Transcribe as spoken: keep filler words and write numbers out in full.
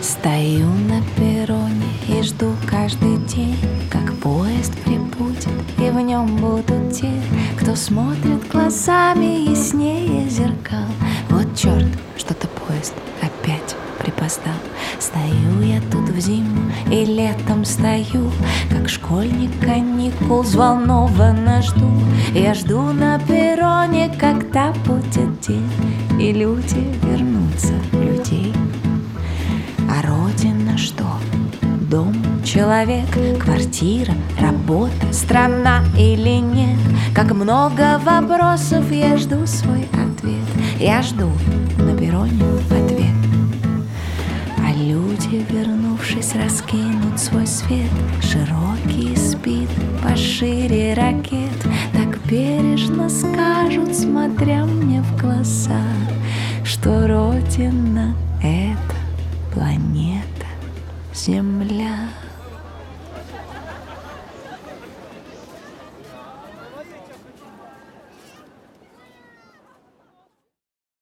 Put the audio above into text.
Стою на перроне и жду каждый день, как поезд прибудет, и в нем будут те, кто смотрит глазами яснее зеркал. Вот черт, что-то поезд опять припоздал. Стою я тут в зиму и летом стою, как школьник каникул, взволнованно жду. Я жду на перроне, когда будет день, и люди вернутся в людей. А родина что? Дом, человек, квартира, работа, страна или нет? Как много вопросов, я жду свой ответ. Я жду на перроне ответ. А люди, вернувшись, раскинут свой свет, широкий спид пошире ракет. Так бережно скажут, смотря мне в глаза, что родина — это планета Земля.